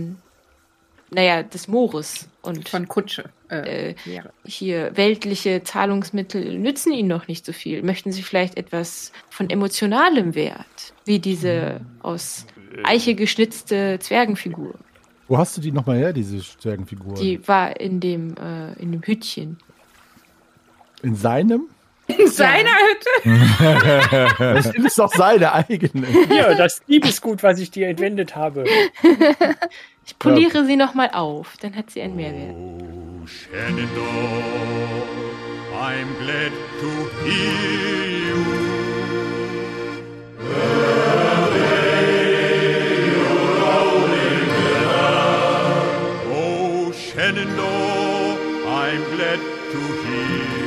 des Moores und Von Kutsche. hier weltliche Zahlungsmittel nützen Ihnen noch nicht so viel. Möchten Sie vielleicht etwas von emotionalem Wert, wie diese aus Eiche geschnitzte Zwergenfigur? Wo hast du die nochmal her, diese Zwergenfigur? Die war in dem Hütchen. In seinem? In seiner Hütte? Das ist doch seine eigene. Ja, das Liebesgut, was ich dir entwendet habe. Ich poliere sie nochmal auf, dann hat sie einen Mehrwert. Oh, Shenandoah, I'm glad to hear you. Oh, Shenandoah, I'm glad to hear you.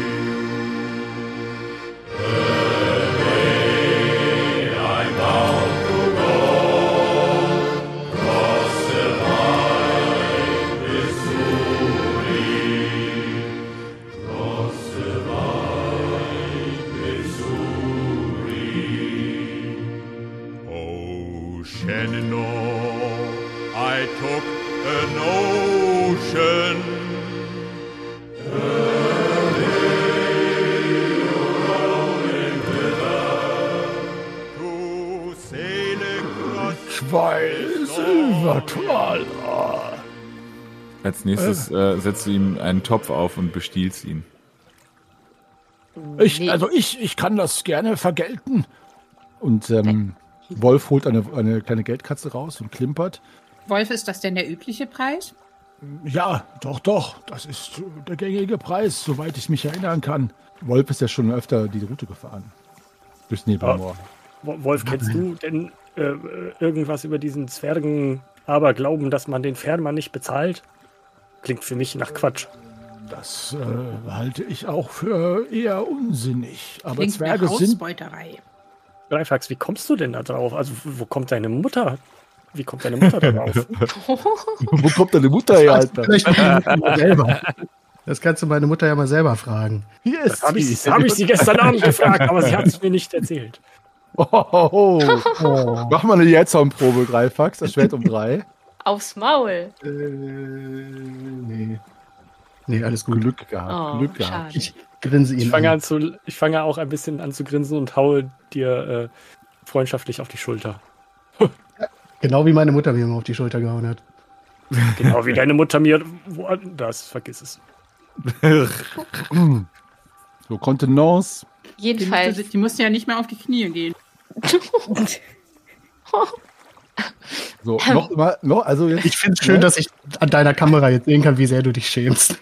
Oh, Shenandoah, I took an ocean. 2 Silbertaler. Als nächstes setzt du ihm einen Topf auf und bestiehlst ihn. Ich kann das gerne vergelten. Und Wolf holt eine kleine Geldkatze raus und klimpert. Wolf, ist das denn der übliche Preis? Ja, doch. Das ist der gängige Preis, soweit ich mich erinnern kann. Wolf ist ja schon öfter die Route gefahren. Durchs Nebelmoor. Wolf, kennst du denn irgendwas über diesen Zwergen-Aberglauben, dass man den Fährmann nicht bezahlt? Klingt für mich nach Quatsch. Das halte ich auch für eher unsinnig. Aber Klingt Zwerge nach sind... Ausbeuterei. Greifax, wie kommst du denn da drauf? Also, wo kommt deine Mutter? Wie kommt deine Mutter da drauf? Wo kommt deine Mutter her, Alter? Vielleicht mal selber. Das kannst du meine Mutter ja mal selber fragen. Hier Das habe ich sie gestern Abend gefragt, aber sie hat es mir nicht erzählt. Mach mal eine Jähzornprobe, Greifax. Das Schwert um 3. Aufs Maul. Nee, alles gut. Glück gehabt. Oh, Glück gehabt. schade. Ich grinse ihn Ich fange auch ein bisschen an zu grinsen und haue dir freundschaftlich auf die Schulter. Genau wie meine Mutter mir immer auf die Schulter gehauen hat. Genau wie deine Mutter mir woanders. Vergiss es. So, Kontenance. Jedenfalls. Die musste ja nicht mehr auf die Knie gehen. So, also jetzt. Ich finde es schön, dass ich an deiner Kamera jetzt sehen kann, wie sehr du dich schämst.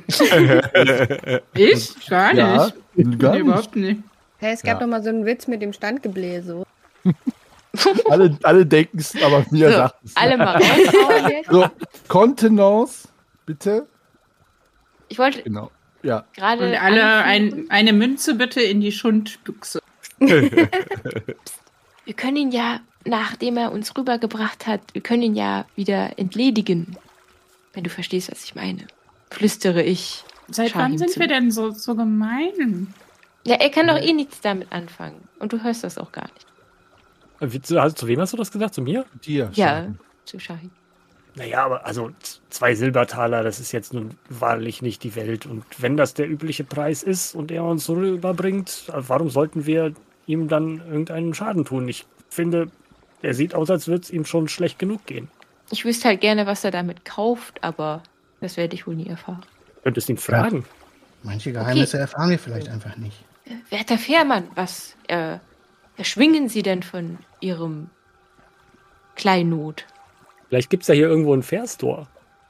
Ich? Gar Ja, nicht. gar Nee, nicht. überhaupt nicht. Hey, es gab doch mal so einen Witz mit dem Standgebläse. Alle denken es, aber mir So, sagt es. alle mal raushauen jetzt. So, Kontenance, bitte. Ich wollte Genau. Ja. gerade. Und alle anfügen, eine Münze bitte in die Schundbüchse. wir können ihn ja, nachdem er uns rübergebracht hat, wir können ihn ja wieder entledigen. Wenn du verstehst, was ich meine. Flüstere ich. Seit Shahim wann sind zu. wir denn so gemein? Ja, er kann doch eh nichts damit anfangen. Und du hörst das auch gar nicht. Zu wem hast du das gesagt? Zu mir? Dir. Ja, zu Shahim. Naja, aber also 2 Silbertaler, das ist jetzt nun wahrlich nicht die Welt. Und wenn das der übliche Preis ist und er uns rüberbringt, warum sollten wir ihm dann irgendeinen Schaden tun? Ich finde, er sieht aus, als würde es ihm schon schlecht genug gehen. Ich wüsste halt gerne, was er damit kauft, aber das werde ich wohl nie erfahren. Könntest ihn fragen. Manche Geheimnisse erfahren wir vielleicht einfach nicht. Werter Fährmann, was erschwingen Sie denn von Ihrem Kleinod? Vielleicht gibt es ja hier irgendwo ein Fährstore.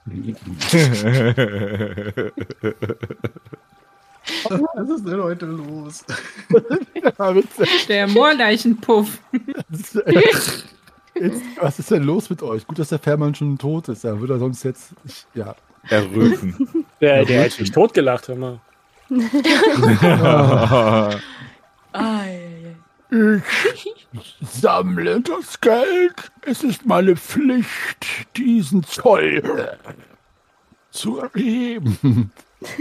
Was ist denn heute los? Der Moorleichenpuff. Was ist denn los mit euch? Gut, dass der Fährmann schon tot ist. Da würde er sonst jetzt. Ja. Erröten. Der hätte mich totgelacht, hör mal. Ich sammle das Geld. Es ist meine Pflicht, diesen Zoll zu erheben.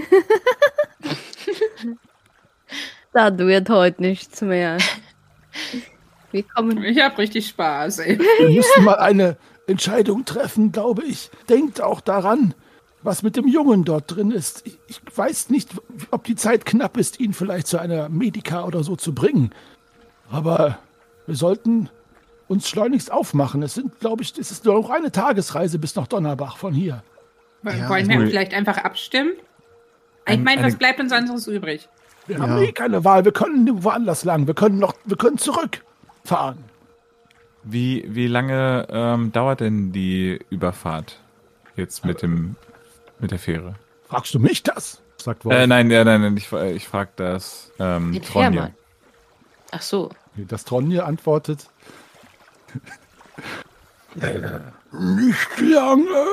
Da wird heute nichts mehr. Wir kommen. Ich hab richtig Spaß, ey. Wir müssen mal eine Entscheidung treffen, glaube ich. Denkt auch daran, was mit dem Jungen dort drin ist. Ich weiß nicht, ob die Zeit knapp ist, ihn vielleicht zu einer Medica oder so zu bringen. Aber wir sollten uns schleunigst aufmachen. Es ist nur noch eine Tagesreise bis nach Donnerbach von hier. Ja, Wollen wir cool. vielleicht einfach abstimmen? Ich meine, was bleibt uns anderes übrig? Wir haben keine Wahl. Wir können woanders lang. Wir können zurückfahren. Wie lange dauert denn die Überfahrt jetzt mit der Fähre? Fragst du mich das? Sagt Wolf. Nein, ich frage das Den Tronje. Fährmann. Ach so. Das Tronje antwortet. Nicht lange.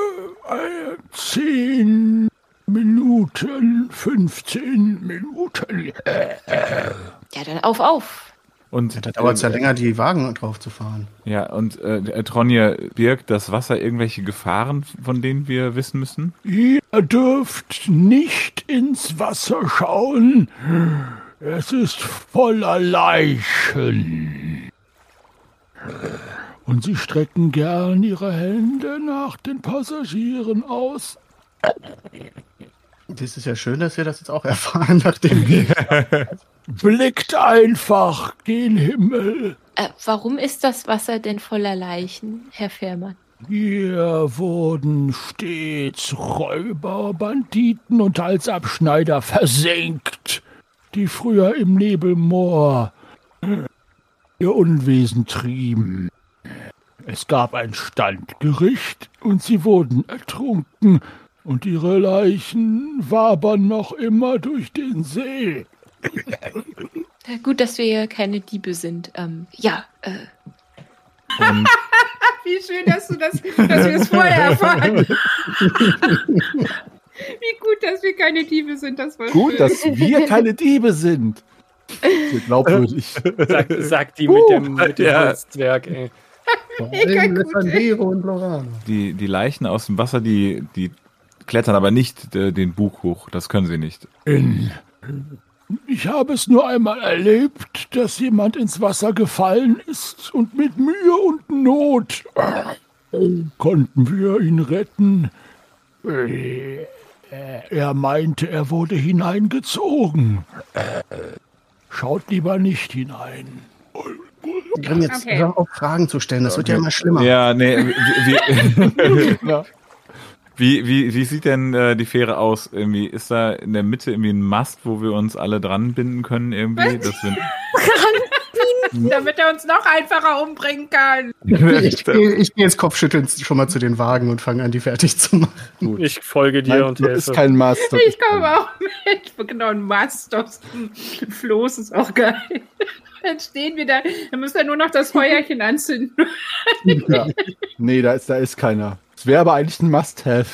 10 Minuten, 15 Minuten. Ja, dann auf. Und Da dauert es ja länger, die Wagen drauf zu fahren. Ja, und Tronje, birgt das Wasser irgendwelche Gefahren, von denen wir wissen müssen? Ihr dürft nicht ins Wasser schauen. Es ist voller Leichen. Und sie strecken gern ihre Hände nach den Passagieren aus. Das ist ja schön, dass wir das jetzt auch erfahren, nachdem wir... Blickt einfach gen Himmel. Warum ist das Wasser denn voller Leichen, Herr Fährmann? Hier wurden stets Räuber, Banditen und Halsabschneider versenkt, die früher im Nebelmoor ihr Unwesen trieben. Es gab ein Standgericht und sie wurden ertrunken und ihre Leichen wabern noch immer durch den See. Gut, dass wir ja keine Diebe sind. Und Wie schön, dass wir es vorher erfahren. Wie gut, dass wir keine Diebe sind. Das war Gut, schön. dass wir keine Diebe sind. So glaubwürdig. Sagt die mit dem Holzzwerg, ey. Alessandro und Lorana. die Leichen aus dem Wasser, die klettern aber nicht den Bug hoch. Das können sie nicht. Ich habe es nur einmal erlebt, dass jemand ins Wasser gefallen ist und mit Mühe und Not konnten wir ihn retten. Er meinte, er wurde hineingezogen. Schaut lieber nicht hinein. Grimm, jetzt Okay. hör auf, Fragen zu stellen. Das wird ja immer schlimmer. Ja, nee. Wie sieht denn die Fähre aus? Irgendwie ist da in der Mitte irgendwie ein Mast, wo wir uns alle dran binden können irgendwie? Dass wir Damit er uns noch einfacher umbringen kann. Ich gehe jetzt kopfschüttelnd schon mal zu den Wagen und fange an, die fertig zu machen. Ich folge dir Nein, und das helfe. ist kein Master. Ich komme auch mit. Genau, ein Mast aus dem Floß ist auch geil. Dann stehen wir da. Dann müssen wir nur noch das Feuerchen anzünden. Ja. Nee, da ist keiner. Es wäre aber eigentlich ein Must-Have.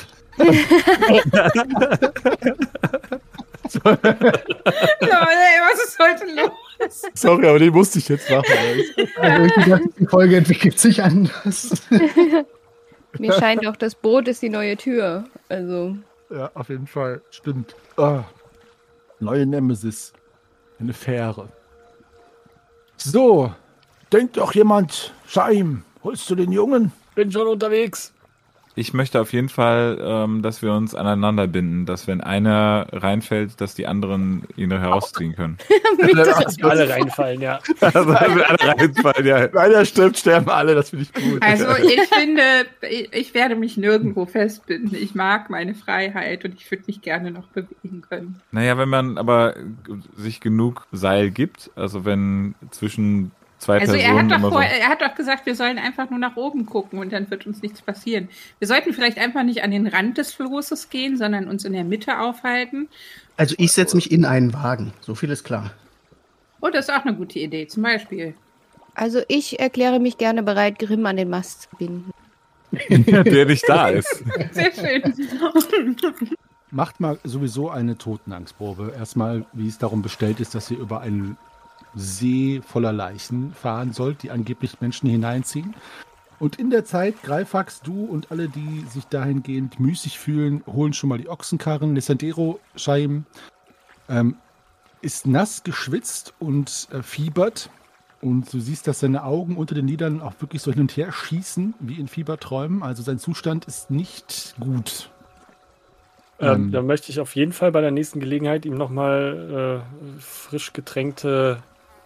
Leute, was ist heute los? Sorry, aber den musste ich jetzt machen. Also irgendwie dachte ich, die Folge entwickelt sich anders. Mir scheint auch, das Boot ist die neue Tür. Also, Ja, auf jeden Fall. Stimmt. Ah, neue Nemesis. Eine Fähre. So, denkt doch jemand, Scheim, holst du den Jungen? Bin schon unterwegs. Ich möchte auf jeden Fall, dass wir uns aneinander binden, dass wenn einer reinfällt, dass die anderen ihn herausziehen können. Dass wir alle reinfallen, ja. Also, wenn alle reinfallen, ja. Wenn einer stirbt, sterben alle. Das finde ich gut. Also ich finde, ich werde mich nirgendwo festbinden. Ich mag meine Freiheit und ich würde mich gerne noch bewegen können. Naja, wenn man aber sich genug Seil gibt, also wenn zwischen zwei Also Personen immer so... er hat doch gesagt, wir sollen einfach nur nach oben gucken und dann wird uns nichts passieren. Wir sollten vielleicht einfach nicht an den Rand des Flosses gehen, sondern uns in der Mitte aufhalten. Also ich setze mich in einen Wagen. So viel ist klar. Oh, das ist auch eine gute Idee. Zum Beispiel. also ich erkläre mich gerne bereit, Grimm an den Mast zu binden. der nicht da ist. Sehr schön. Macht mal sowieso eine Totenangstprobe. Erstmal, wie es darum bestellt ist, dass ihr über einen See voller Leichen fahren sollt, die angeblich Menschen hineinziehen. Und in der Zeit, Greifax, du und alle, die sich dahingehend müßig fühlen, holen schon mal die Ochsenkarren. Lissandero, Scheim, ist nass geschwitzt und fiebert. Und du siehst, dass seine Augen unter den Lidern auch wirklich so hin und her schießen, wie in Fieberträumen. Also sein Zustand ist nicht gut. Da möchte ich auf jeden Fall bei der nächsten Gelegenheit ihm nochmal frisch getränkte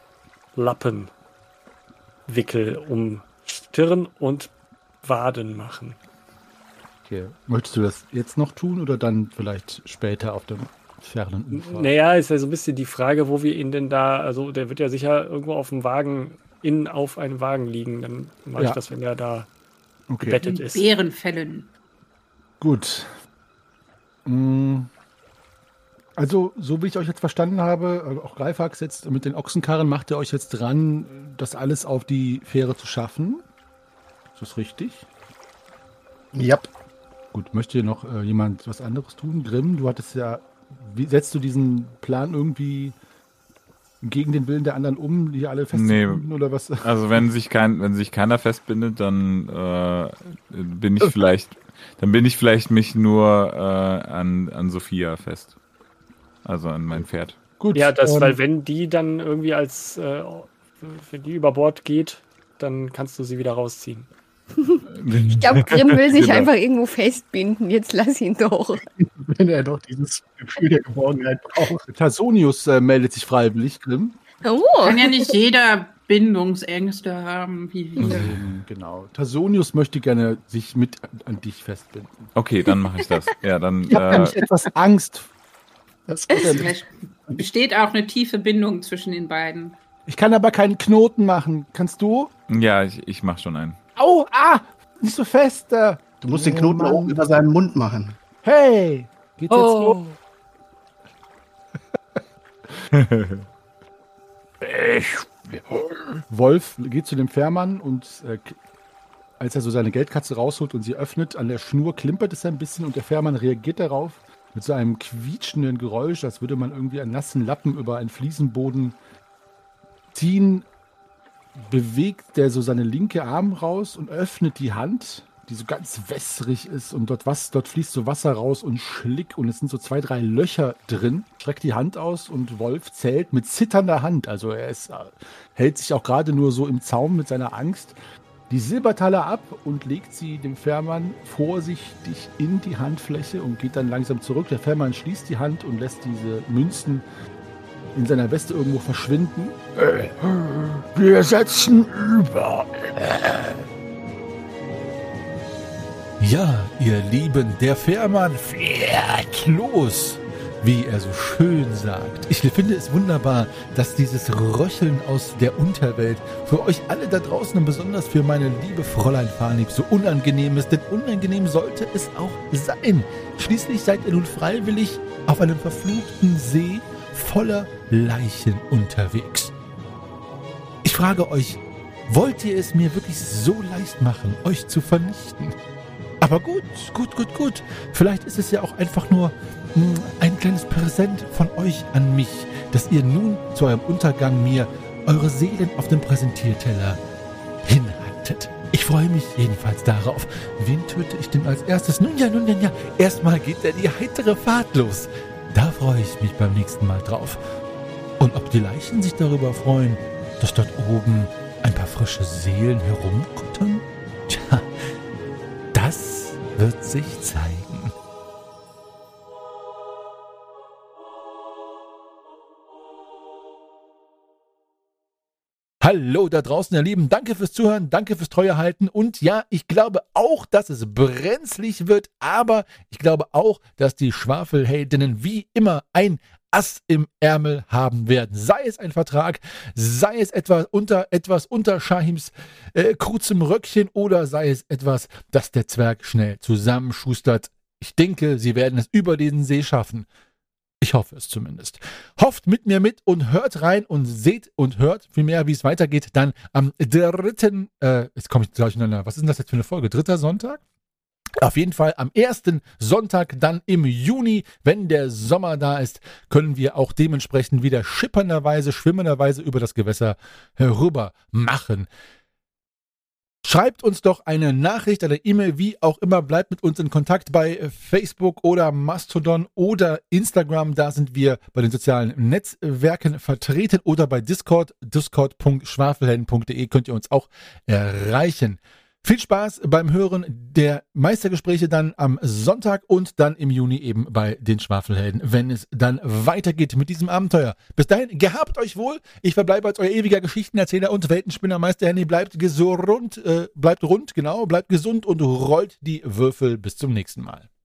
Lappenwickel um Stirn und Waden machen. Okay. Möchtest du das jetzt noch tun oder dann vielleicht später auf dem fernen Ufer? Naja, ist ja so ein bisschen die Frage, wo wir ihn denn da, also der wird ja sicher irgendwo auf dem Wagen, auf einem Wagen liegen. Dann mache ich das, wenn er da Okay. gebettet ist. Bärenfällen. Gut. Also, so wie ich euch jetzt verstanden habe, auch Greifax jetzt mit den Ochsenkarren macht ihr euch jetzt dran, das alles auf die Fähre zu schaffen. Ist das richtig? Ja. Gut, möchte hier noch jemand was anderes tun? Grimm, du hattest ja, wie setzt du diesen Plan irgendwie gegen den Willen der anderen um, die alle festzubinden oder was? Also wenn sich keiner festbindet, dann bin ich vielleicht mich nur an Sophia fest. Also an mein Pferd. Gut. Ja, weil wenn die dann irgendwie wenn die über Bord geht, dann kannst du sie wieder rausziehen. Ich glaube, Grimm will sich Genau. einfach irgendwo festbinden. Jetzt lass ihn doch. Wenn er doch dieses Gefühl der Geborgenheit braucht. Tasonius meldet sich freiwillig, Grimm. Oh, Kann ja nicht jeder Bindungsängste haben, wie wir. Genau. Tasonius möchte gerne sich mit an dich festbinden. Okay, dann mache ich das. Ja, dann. Ich habe nämlich etwas Angst. Das Vielleicht besteht auch eine tiefe Bindung zwischen den beiden. Ich kann aber keinen Knoten machen. Kannst du? Ja, ich mache schon einen. Au, nicht so fest. Du musst den Knoten Mann. oben über seinen Mund machen. Hey, geht's jetzt los? Wolf geht zu dem Fährmann und als er so seine Geldkatze rausholt und sie öffnet, an der Schnur klimpert es ein bisschen und der Fährmann reagiert darauf mit so einem quietschenden Geräusch, als würde man irgendwie einen nassen Lappen über einen Fliesenboden ziehen. Bewegt der so seine linke Arm raus und öffnet die Hand, die so ganz wässrig ist und dort fließt so Wasser raus und Schlick und es sind so 2, 3 Löcher drin. Streckt die Hand aus und Wolf zählt mit zitternder Hand, also hält sich auch gerade nur so im Zaum mit seiner Angst, die Silbertaler ab und legt sie dem Fährmann vorsichtig in die Handfläche und geht dann langsam zurück. Der Fährmann schließt die Hand und lässt diese Münzen in seiner Weste irgendwo verschwinden. Wir setzen über. Ja, ihr Lieben, der Fährmann fährt los, wie er so schön sagt. Ich finde es wunderbar, dass dieses Röcheln aus der Unterwelt für euch alle da draußen und besonders für meine liebe Fräulein Farnlieb so unangenehm ist, denn unangenehm sollte es auch sein. Schließlich seid ihr nun freiwillig auf einem verfluchten See voller Leichen unterwegs. Ich frage euch, wollt ihr es mir wirklich so leicht machen, euch zu vernichten? Aber gut. Vielleicht ist es ja auch einfach nur ein kleines Präsent von euch an mich, dass ihr nun zu eurem Untergang mir eure Seelen auf dem Präsentierteller hinhaltet. Ich freue mich jedenfalls darauf. Wen töte ich denn als erstes? Nun ja. Erstmal geht ja die heitere Fahrt los. Da freue ich mich beim nächsten Mal drauf. Und ob die Leichen sich darüber freuen, dass dort oben ein paar frische Seelen herumkuttern? Tja, das wird sich zeigen. Hallo da draußen, ihr Lieben. Danke fürs Zuhören, danke fürs Treuehalten. Und ja, ich glaube auch, dass es brenzlig wird, aber ich glaube auch, dass die Schwafelheldinnen wie immer ein Ass im Ärmel haben werden. Sei es ein Vertrag, sei es etwas unter Shahims kurzem Röckchen oder sei es etwas, das der Zwerg schnell zusammenschustert. Ich denke, sie werden es über diesen See schaffen. Ich hoffe es zumindest. Hofft mit mir mit und hört rein und seht und hört vielmehr, wie es weitergeht. Dann am 3. Jetzt komme ich durcheinander. Was ist denn das jetzt für eine Folge? 3. Sonntag? Auf jeden Fall am 1. Sonntag dann im Juni, wenn der Sommer da ist, können wir auch dementsprechend wieder schwimmenderweise über das Gewässer herüber machen. Schreibt uns doch eine Nachricht, eine E-Mail, wie auch immer. Bleibt mit uns in Kontakt bei Facebook oder Mastodon oder Instagram. Da sind wir bei den sozialen Netzwerken vertreten oder bei discord.schwafelhelden.de könnt ihr uns auch erreichen. Viel Spaß beim Hören der Meistergespräche dann am Sonntag und dann im Juni eben bei den Schwafelhelden, wenn es dann weitergeht mit diesem Abenteuer. Bis dahin, gehabt euch wohl. Ich verbleibe als euer ewiger Geschichtenerzähler und Weltenspinner Meister Henny. Bleibt gesund und rollt die Würfel. Bis zum nächsten Mal.